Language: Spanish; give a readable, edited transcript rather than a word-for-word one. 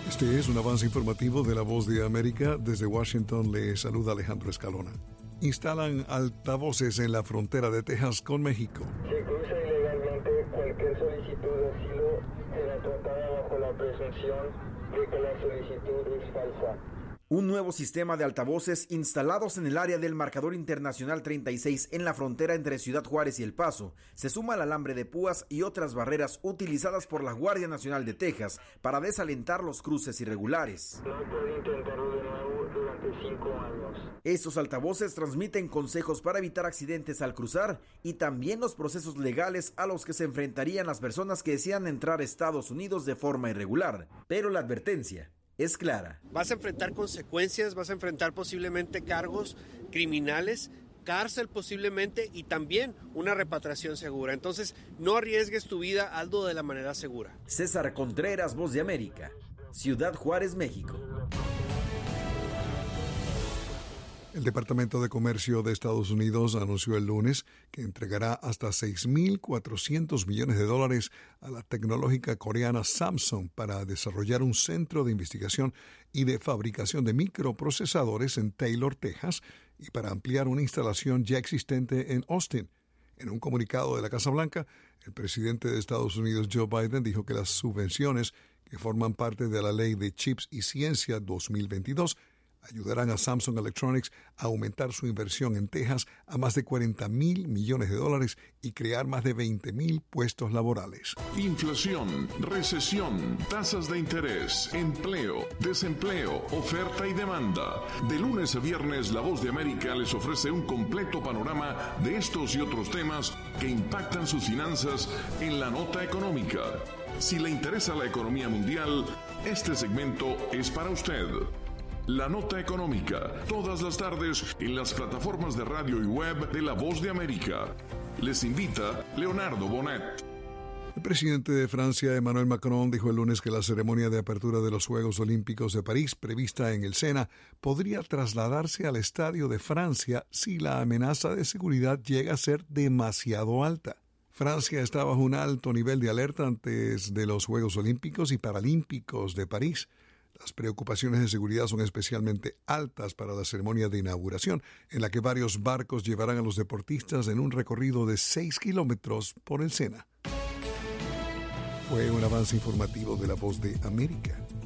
Este es un avance informativo de La Voz de América. Desde Washington le saluda Alejandro Escalona. Instalan altavoces en la frontera de Texas con México. Si cruza ilegalmente, cualquier solicitud de asilo será tratada bajo la presunción de que la solicitud es falsa. Un nuevo sistema de altavoces instalados en el área del marcador internacional 36 en la frontera entre Ciudad Juárez y El Paso se suma al alambre de púas y otras barreras utilizadas por la Guardia Nacional de Texas para desalentar los cruces irregulares. No puede intentarlo de nuevo durante 5 años. Estos altavoces transmiten consejos para evitar accidentes al cruzar y también los procesos legales a los que se enfrentarían las personas que desean entrar a Estados Unidos de forma irregular. Pero la advertencia es clara. Vas a enfrentar consecuencias, vas a enfrentar posiblemente cargos criminales, cárcel posiblemente y también una repatriación segura. Entonces, no arriesgues tu vida, hazlo de la manera segura. César Contreras, Voz de América, Ciudad Juárez, México. El Departamento de Comercio de Estados Unidos anunció el lunes que entregará hasta $6.400 millones a la tecnológica coreana Samsung para desarrollar un centro de investigación y de fabricación de microprocesadores en Taylor, Texas, y para ampliar una instalación ya existente en Austin. En un comunicado de la Casa Blanca, el presidente de Estados Unidos, Joe Biden, dijo que las subvenciones que forman parte de la Ley de Chips y Ciencia 2022 ayudarán a Samsung Electronics a aumentar su inversión en Texas a más de $40.000 millones y crear más de 20.000 puestos laborales. Inflación, recesión, tasas de interés, empleo, desempleo, oferta y demanda. De lunes a viernes, La Voz de América les ofrece un completo panorama de estos y otros temas que impactan sus finanzas en la nota económica. Si le interesa la economía mundial, este segmento es para usted. La Nota Económica, todas las tardes en las plataformas de radio y web de La Voz de América. Les invita Leonardo Bonet. El presidente de Francia, Emmanuel Macron, dijo el lunes que la ceremonia de apertura de los Juegos Olímpicos de París, prevista en el Sena, podría trasladarse al Estadio de Francia si la amenaza de seguridad llega a ser demasiado alta. Francia está bajo un alto nivel de alerta antes de los Juegos Olímpicos y Paralímpicos de París. Las preocupaciones de seguridad son especialmente altas para la ceremonia de inauguración, en la que varios barcos llevarán a los deportistas en un recorrido de 6 kilómetros por el Sena. Fue un avance informativo de La Voz de América.